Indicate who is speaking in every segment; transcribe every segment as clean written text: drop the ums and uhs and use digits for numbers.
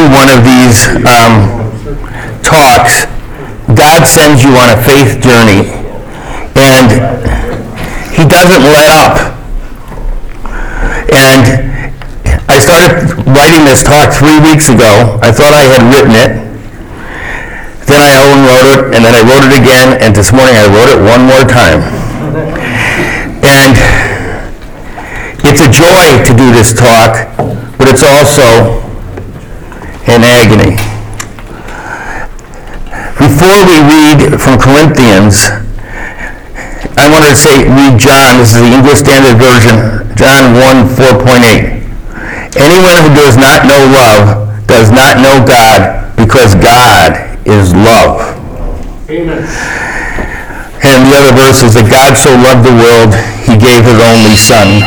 Speaker 1: one of these talks, God sends you on a faith journey, and he doesn't let up. And I started writing this talk 3 weeks ago. I thought I had written it. Then I unwrote it, and then I wrote it again, and this morning I wrote it one more time. And it's a joy to do this talk, but it's also an agony. Before we read from Corinthians, I wanted to read John. This is the English Standard Version, John 1:4.8. Anyone who does not know love does not know God, because God is love.
Speaker 2: Amen.
Speaker 1: And the other verse is that God so loved the world, he gave his only son.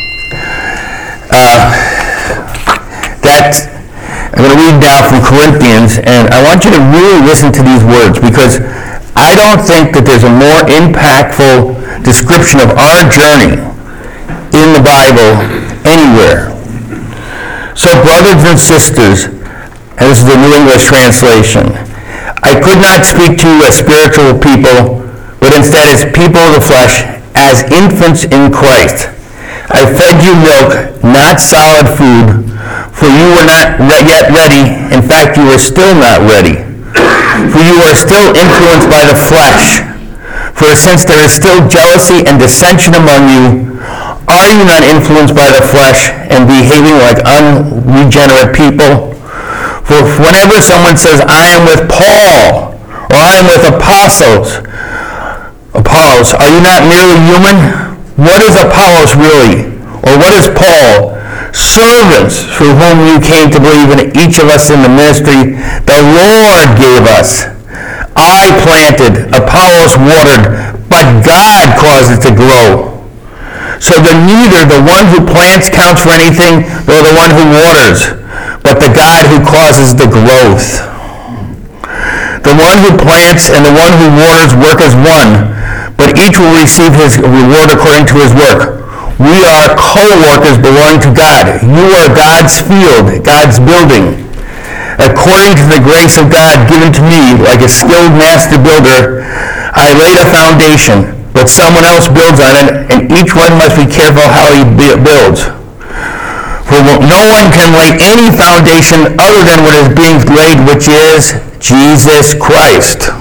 Speaker 1: I'm going to read now from Corinthians, and I want you to really listen to these words, because I don't think that there's a more impactful description of our journey in the Bible anywhere. So, brothers and sisters, and this is the New English translation, I could not speak to you as spiritual people, but instead as people of the flesh, as infants in Christ. I fed you milk, not solid food, for you were not yet ready. In fact, you are still not ready. For you are still influenced by the flesh. For since there is still jealousy and dissension among you, are you not influenced by the flesh and behaving like unregenerate people? For whenever someone says, I am with Paul, or I am with Apollos, are you not merely human? What is Apollos really? Or what is Paul? Servants through whom you came to believe in each of us in the ministry the Lord gave us. I planted, Apollos watered, but God caused it to grow. So that neither the one who plants counts for anything, nor the one who waters, but the God who causes the growth. The one who plants and the one who waters work as one, but each will receive his reward according to his work. We are co-workers belonging to God. You are God's field, God's building. According to the grace of God given to me, like a skilled master builder, I laid a foundation, but someone else builds on it, and each one must be careful how he builds. For no one can lay any foundation other than what is being laid, which is Jesus Christ.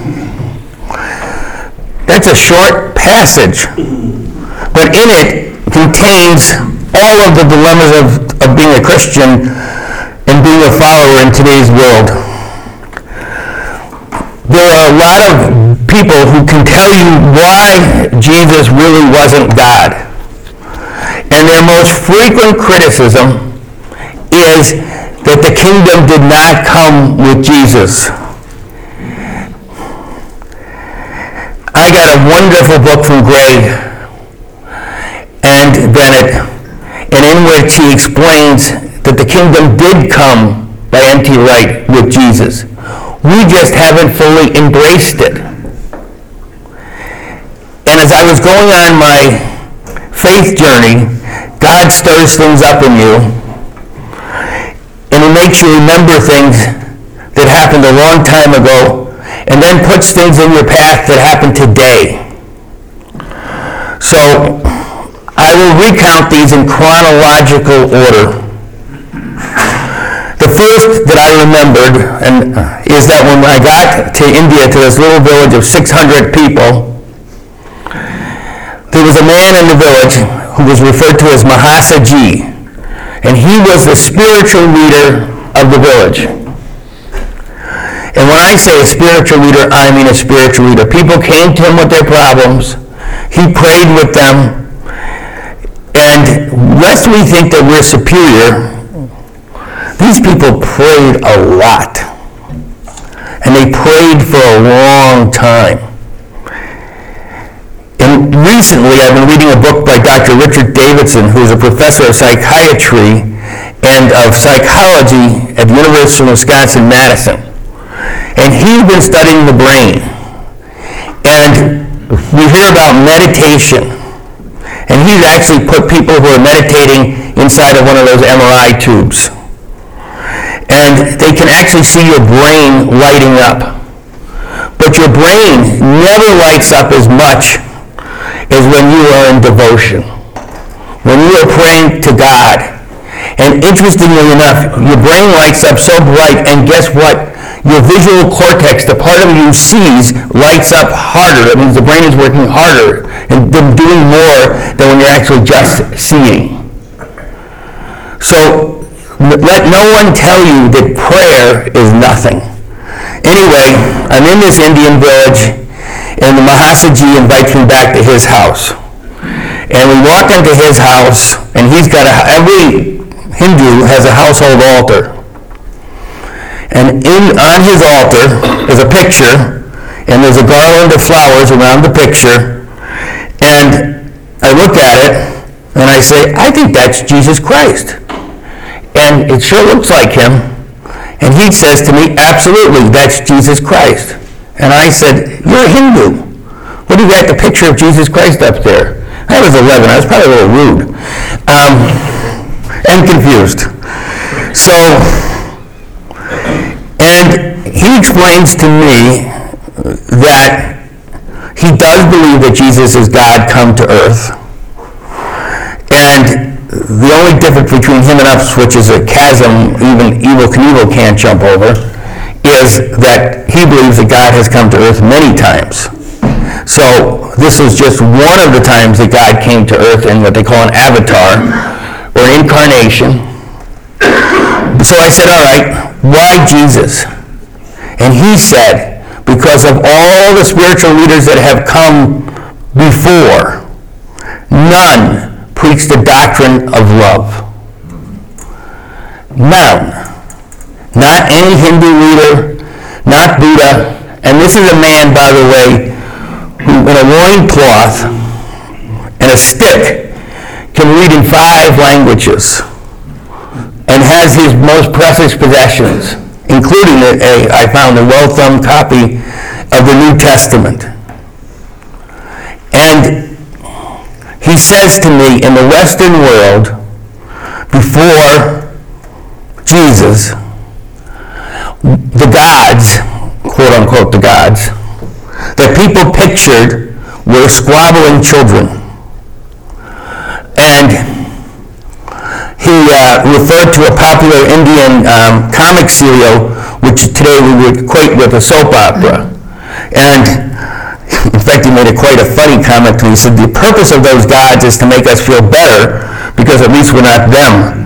Speaker 1: That's a short passage, but in it contains all of the dilemmas of being a Christian and being a follower in today's world. There are a lot of people who can tell you why Jesus really wasn't God. And their most frequent criticism is that the kingdom did not come with Jesus. I got a wonderful book from Greg and Bennett, and in which he explains that the kingdom did come by N.T. Wright with Jesus. We just haven't fully embraced it. And as I was going on my faith journey, God stirs things up in you, and he makes you remember things that happened a long time ago, and then puts things in your path that happen today. So I will recount these in chronological order. The first that I remembered is that when I got to India, to this little village of 600 people, there was a man in the village who was referred to as Mahasaji, and he was the spiritual leader of the village. And when I say a spiritual leader, I mean a spiritual leader. People came to him with their problems. He prayed with them. And lest we think that we're superior, these people prayed a lot. And they prayed for a long time. And recently I've been reading a book by Dr. Richard Davidson, who is a professor of psychiatry and of psychology at the University of Wisconsin-Madison. And he's been studying the brain. And we hear about meditation. And he's actually put people who are meditating inside of one of those MRI tubes. And and they can actually see your brain lighting up. But your brain never lights up as much as when you are in devotion, when you are praying to God. And interestingly enough, your brain lights up so bright, and guess what? Your visual cortex, the part of you sees, lights up harder. That means the brain is working harder and doing more than when you're actually just seeing. So let no one tell you that prayer is nothing. Anyway, I'm in this Indian village, and the Mahasaji invites me back to his house. And we walk into his house, and every Hindu has a household altar. And on his altar is a picture, and there's a garland of flowers around the picture. And I look at it, and I say, I think that's Jesus Christ. And it sure looks like him. And he says to me, absolutely, that's Jesus Christ. And I said, you're a Hindu. What do you got the picture of Jesus Christ up there? I was 11. I was probably a little rude. And confused. So, and he explains to me that he does believe that Jesus is God come to earth. And the only difference between him and us, which is a chasm even Evel Knievel can't jump over, is that he believes that God has come to earth many times. So this is just one of the times that God came to earth in what they call an avatar, or an incarnation. So I said, all right, why Jesus? And he said, because of all the spiritual leaders that have come before, none preach the doctrine of love. None. Not any Hindu leader, not Buddha. And this is a man, by the way, who in a loincloth and a stick can read in 5 languages and has his most precious possessions, including I found a well-thumbed copy of the New Testament. And he says to me, in the Western world, before Jesus, the gods, quote unquote the gods, that people pictured were squabbling children. And he referred to a popular Indian comic serial, which today we would equate with a soap opera. And in fact, he made quite a funny comment to me. He said, the purpose of those gods is to make us feel better, because at least we're not them.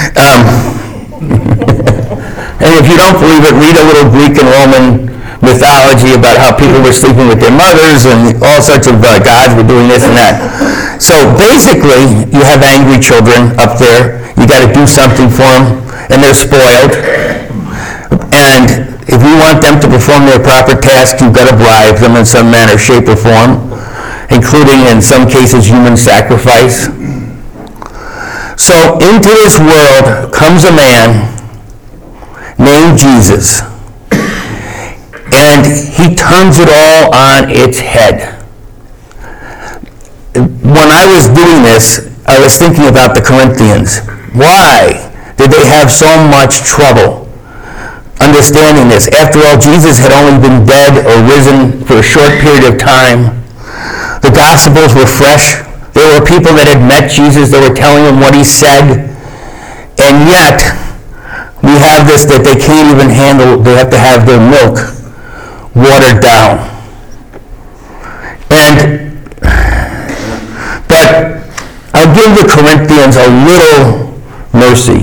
Speaker 1: And if you don't believe it, read a little Greek and Roman mythology about how people were sleeping with their mothers and all sorts of gods were doing this and that. So basically, you have angry children up there. You got to do something for them, and they're spoiled. And if you want them to perform their proper tasks, you've got to bribe them in some manner, shape, or form, including, in some cases, human sacrifice. So into this world comes a man named Jesus, and he turns it all on its head. When I was doing this, I was thinking about the Corinthians. Why did they have so much trouble understanding this? After all, Jesus had only been dead or risen for a short period of time. The Gospels were fresh. There were people that had met Jesus that were telling him what he said. And yet, we have this that they can't even handle. They have to have their milk watered down. But I'll give the Corinthians a little mercy.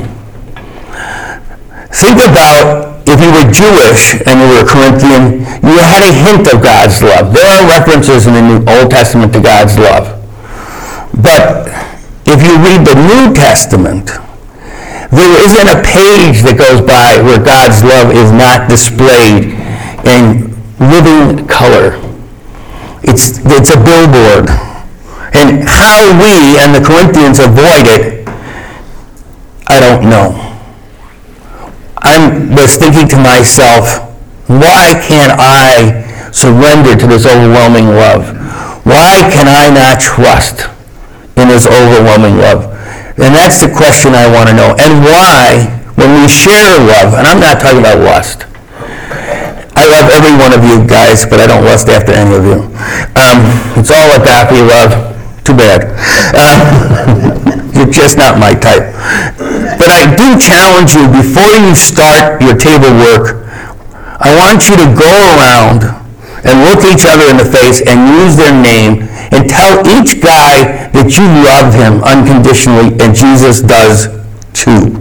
Speaker 1: Think about if you were Jewish and you were a Corinthian, you had a hint of God's love. There are references in the Old Testament to God's love. But if you read the New Testament, there isn't a page that goes by where God's love is not displayed in living color. It's a billboard. And how we and the Corinthians avoid it, I don't know. I was thinking to myself, why can't I surrender to this overwhelming love? Why can I not trust in this overwhelming love? And that's the question I want to know. And why when we share love, and I'm not talking about lust. I love every one of you guys, but I don't lust after any of you. It's all agape love. Too bad. You're just not my type. But I do challenge you, before you start your table work, I want you to go around and look each other in the face and use their name and tell each guy that you love him unconditionally, and Jesus does too.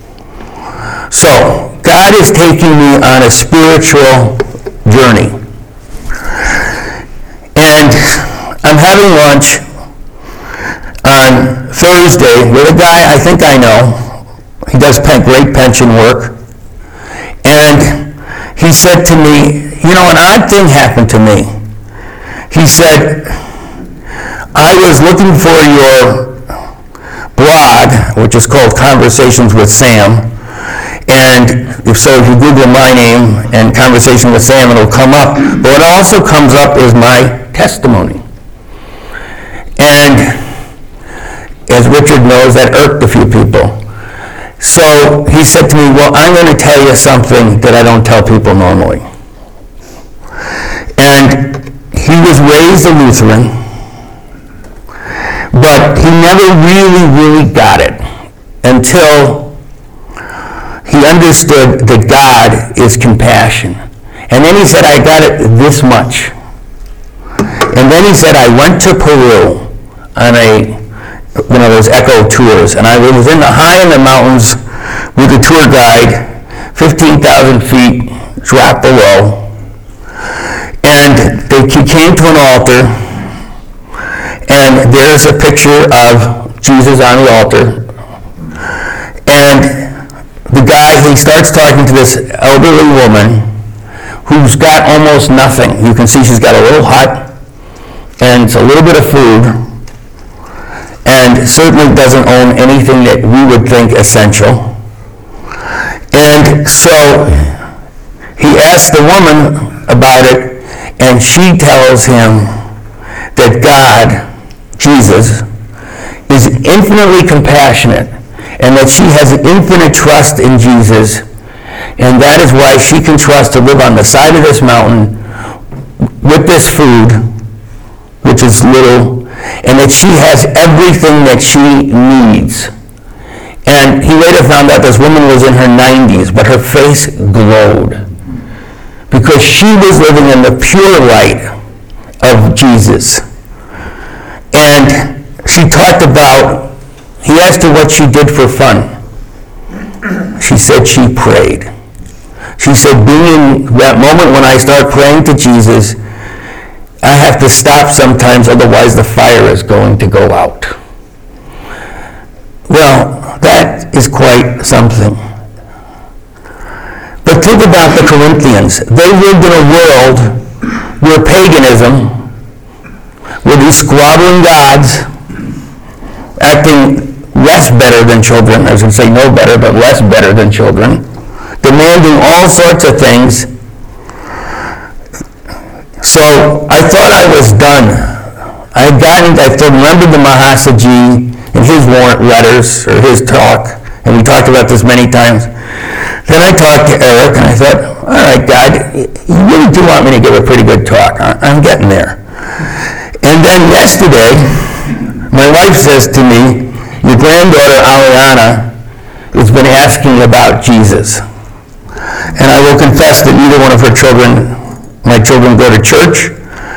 Speaker 1: So, God is taking me on a spiritual journey. And I'm having lunch on Thursday with a guy I think I know. He does great pension work. And he said to me, you know, an odd thing happened to me. He said, I was looking for your blog, which is called Conversations with Sam. And if you Google my name and Conversation with Sam, it'll come up. But what also comes up is my testimony. And as Richard knows, that irked a few people. So he said to me, well, I'm going to tell you something that I don't tell people normally. And he was raised a Lutheran, but he never really got it until he understood that God is compassion. And then he said, I got it this much. And then he said, I went to Peru on one of those echo tours, and I was high in the mountains with a tour guide, 15,000 feet, drop below. And he came to an altar, and there's a picture of Jesus on the altar. And the guy, he starts talking to this elderly woman who's got almost nothing. You can see she's got a little hut and it's a little bit of food, and certainly doesn't own anything that we would think essential. And so he asks the woman about it, and she tells him that God, Jesus, is infinitely compassionate, and that she has infinite trust in Jesus, and that is why she can trust to live on the side of this mountain with this food, which is little, and that she has everything that she needs. And he later found out this woman was in her 90s, but her face glowed because she was living in the pure light of Jesus. And she talked about, he asked her what she did for fun. She said she prayed. She said, being in that moment when I start praying to Jesus, I have to stop sometimes, otherwise the fire is going to go out. Well, that is quite something. But think about the Corinthians. They lived in a world where paganism, where these squabbling gods, acting less better than children, I was going to say no better, but less better than children, demanding all sorts of things. So I thought I was done. I remembered the Mahasaji and his warrant letters, or his talk, and we talked about this many times. Then I talked to Eric, and I thought, all right, God, you really do want me to give a pretty good talk. I'm getting there. And then yesterday, my wife says to me, your granddaughter, Aliana, has been asking about Jesus. And I will confess that neither one of my children go to church,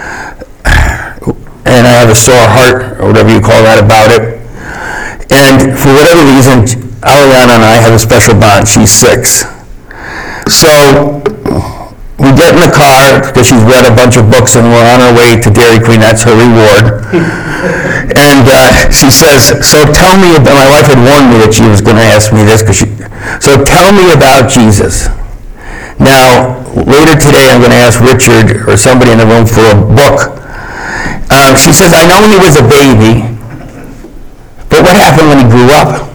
Speaker 1: and I have a sore heart, or whatever you call that, about it. And for whatever reason, Aliana and I have a special bond. She's 6. So we get in the car, because she's read a bunch of books, and we're on our way to Dairy Queen. That's her reward. And she says, so tell me about, my wife had warned me that she was going to ask me this, so tell me about Jesus. Now, later today, I'm going to ask Richard or somebody in the room for a book. She says, I know when he was a baby, but what happened when he grew up?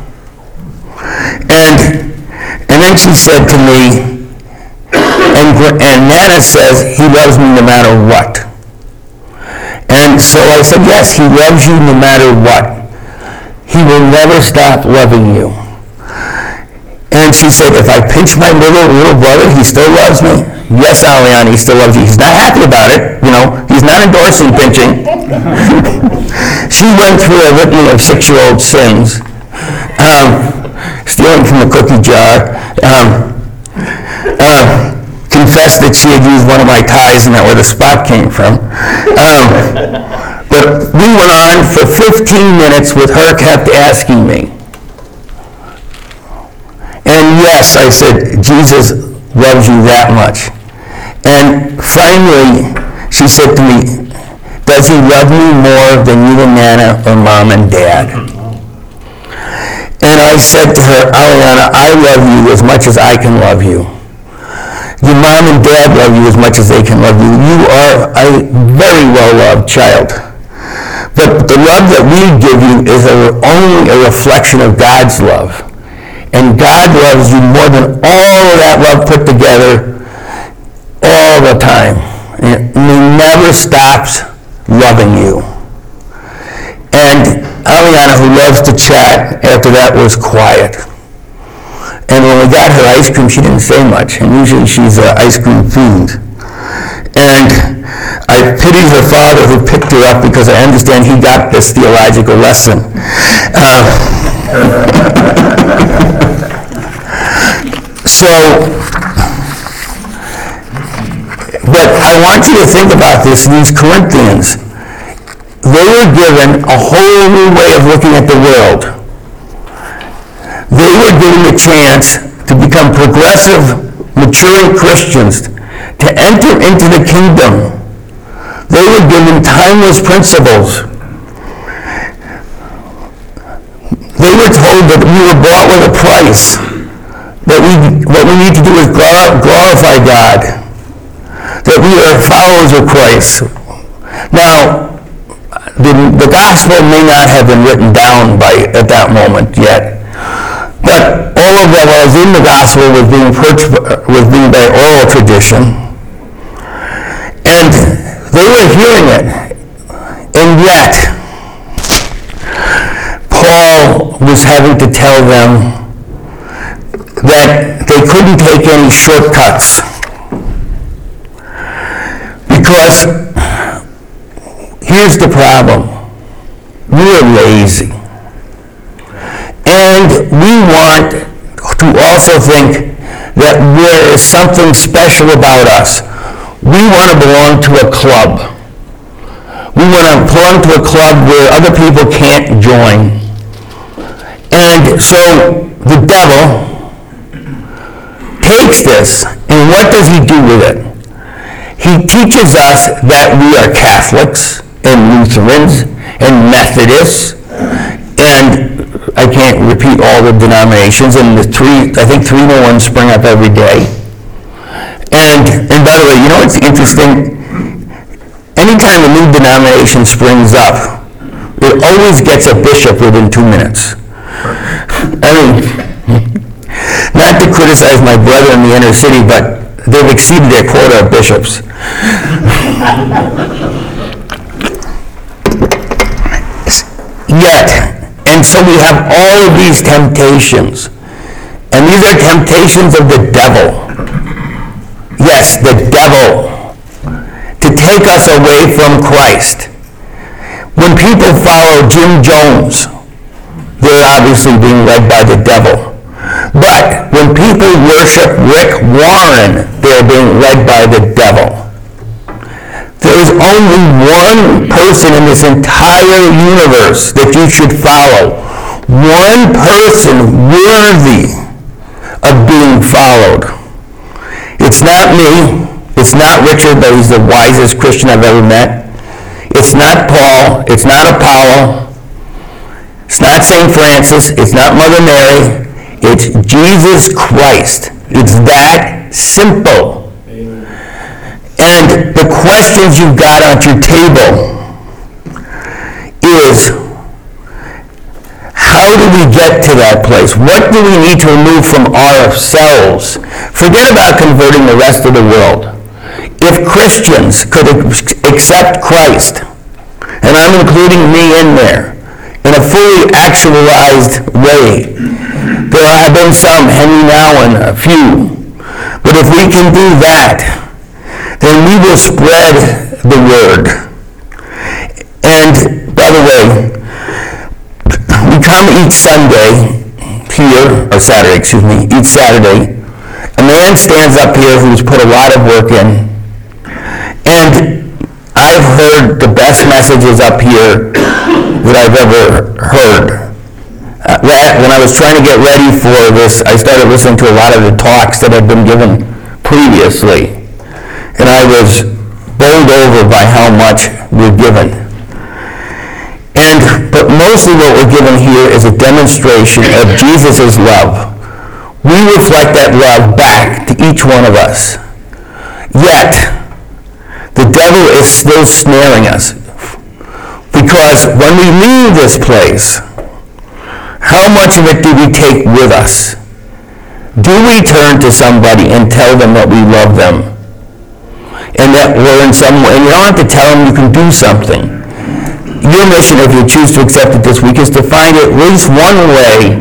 Speaker 1: And then she said to me, and Nana says, he loves me no matter what. And so I said, yes, he loves you no matter what. He will never stop loving you. And she said, if I pinch my little brother, he still loves me? Yes, Aliana, he still loves you. He's not happy about it, He's not endorsing pinching. She went through a litany of 6-year-old sins. Stealing from the cookie jar. Confessed that she had used one of my ties and that where the spot came from. But we went on for 15 minutes with her kept asking me. And yes, I said, Jesus loves you that much. And finally, she said to me, does he love me more than you and Nana or Mom and Dad? And I said to her, Aliana, I love you as much as I can love you. Your Mom and Dad love you as much as they can love you. You are a very well-loved child. But the love that we give you is only a reflection of God's love. And God loves you more than all of that love put together all the time. And he never stops loving you. And Aliana, who loves to chat, after that was quiet. And when we got her ice cream, she didn't say much. And usually she's an ice cream fiend. And I pity her father who picked her up because I understand he got this theological lesson. But I want you to think about this. These Corinthians, they were given a whole new way of looking at the world. They were given a chance to become progressive, maturing Christians, to enter into the kingdom. They were given timeless principles. They were told that we were bought with a price, that what we need to do is glorify God, that we are followers of Christ. Now, the gospel may not have been written down at that moment yet, but all of that was in the gospel was being by oral tradition, and they were hearing it, and yet Paul was having to tell them that they couldn't take any shortcuts because here's the problem. We are lazy. And we want to also think that there is something special about us. We want to belong to a club. We want to belong to a club where other people can't join. And so the devil takes this, and what does he do with it? He teaches us that we are Catholics and Lutherans and Methodists, and I can't repeat all the denominations, and I think 3 new ones spring up every day. And by the way, it's interesting? Anytime a new denomination springs up, it always gets a bishop within 2 minutes. I mean, not to criticize my brother in the inner city, but they've exceeded their quota of bishops. Yet, and so we have all of these temptations, and these are temptations of the devil. Yes, the devil, to take us away from Christ. When people follow Jim Jones, they're obviously being led by the devil. But when people worship Rick Warren, they're being led by the devil. There is only one person in this entire universe that you should follow. One person worthy of being followed. It's not me. It's not Richard, but he's the wisest Christian I've ever met. It's not Paul. It's not Apollo. It's not St. Francis. It's not Mother Mary. It's Jesus Christ. It's that simple. Amen. And the questions you've got on your table is, how do we get to that place? What do we need to remove from ourselves? Forget about converting the rest of the world. If Christians could accept Christ, and I'm including me in there, in a fully actualized way. There have been some, Henry now and a few. But if we can do that, then we will spread the word. And, by the way, we come each Sunday here, or Saturday, each Saturday. A man stands up here who's put a lot of work in. And I've heard the best messages up here that I've ever heard. When I was trying to get ready for this, I started listening to a lot of the talks that had been given previously. And I was bowled over by how much we're given. But mostly what we're given here is a demonstration of Jesus' love. We reflect that love back to each one of us. Yet, the devil is still snaring us. Because when we leave this place, how much of it do we take with us? Do we turn to somebody and tell them that we love them? And that we're in some way, and you don't have to tell them, you can do something. Your mission, if you choose to accept it this week, is to find at least one way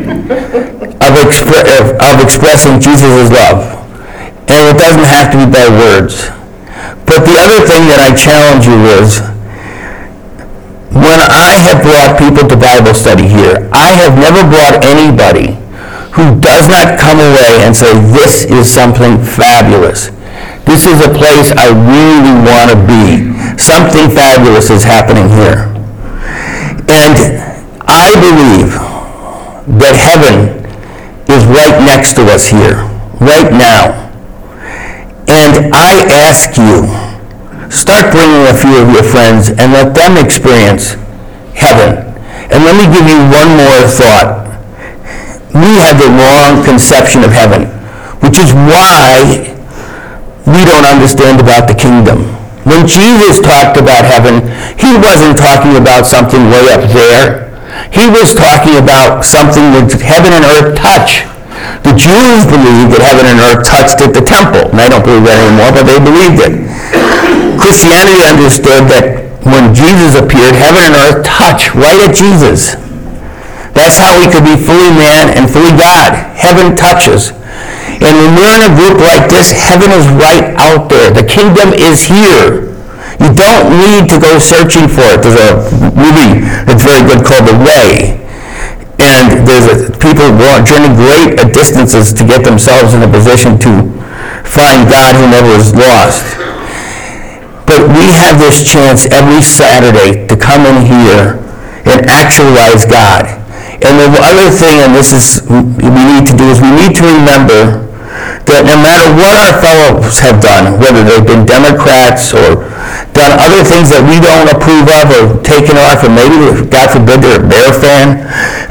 Speaker 1: of expressing Jesus' love. And it doesn't have to be by words. But the other thing that I challenge you is, when I have brought people to Bible study here, I have never brought anybody who does not come away and say, this is something fabulous. This is a place I really want to be. Something fabulous is happening here. And I believe that heaven is right next to us here, right now. And I ask you, start bringing a few of your friends and let them experience heaven. And let me give you one more thought. We have the wrong conception of heaven, which is why we don't understand about the kingdom. When Jesus talked about heaven, he wasn't talking about something way up there. He was talking about something that heaven and earth touch. The Jews believed that heaven and earth touched at the temple. And I don't believe that anymore, but they believed it. Christianity understood that when Jesus appeared, heaven and earth touch right at Jesus. That's how we could be fully man and fully God. Heaven touches. And when we're in a group like this, heaven is right out there. The kingdom is here. You don't need to go searching for it. There's a movie that's very good called The Way. And people journey great distances to get themselves in a position to find God who never is lost. But we have this chance every Saturday to come in here and actualize God. And the other thing, and this is we need to do, is we need to remember that no matter what our fellows have done, whether they've been Democrats or done other things that we don't approve of or taken off, or maybe, God forbid, they're a Bear fan,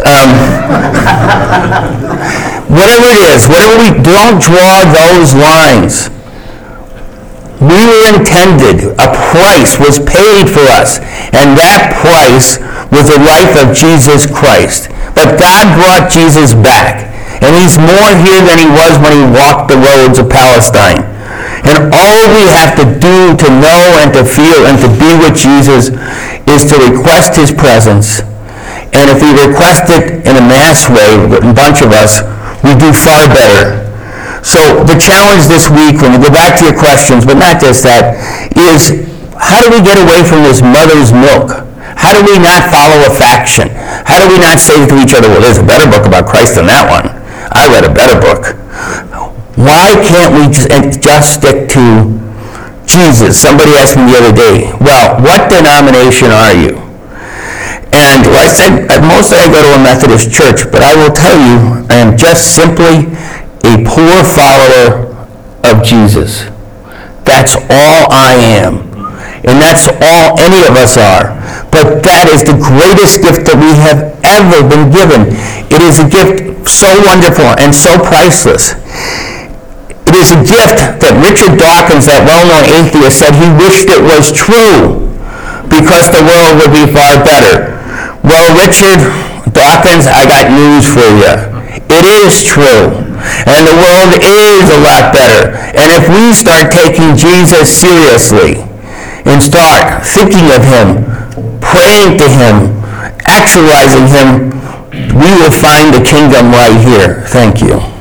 Speaker 1: whatever it is, don't draw those lines. We were intended, a price was paid for us, and that price was the life of Jesus Christ. But God brought Jesus back. And he's more here than he was when he walked the roads of Palestine. And all we have to do to know and to feel and to be with Jesus is to request his presence. And if we request it in a mass way, a bunch of us, we do far better. So the challenge this week, when we go back to your questions, but not just that, is how do we get away from this mother's milk? How do we not follow a faction? How do we not say to each other, well, there's a better book about Christ than that one. I read a better book. Why can't we just stick to Jesus? Somebody asked me the other day, well, what denomination are you? And I said, mostly I go to a Methodist church, but I will tell you, I am just simply a poor follower of Jesus. That's all I am. And that's all any of us are. But that is the greatest gift that we have ever been given. It is a gift so wonderful and so priceless. It is a gift that Richard Dawkins, that well-known atheist, said he wished it was true because the world would be far better. Well, Richard Dawkins, I got news for you. It is true. And the world is a lot better. And if we start taking Jesus seriously and start thinking of him, praying to him, actualizing him, we will find the kingdom right here. Thank you.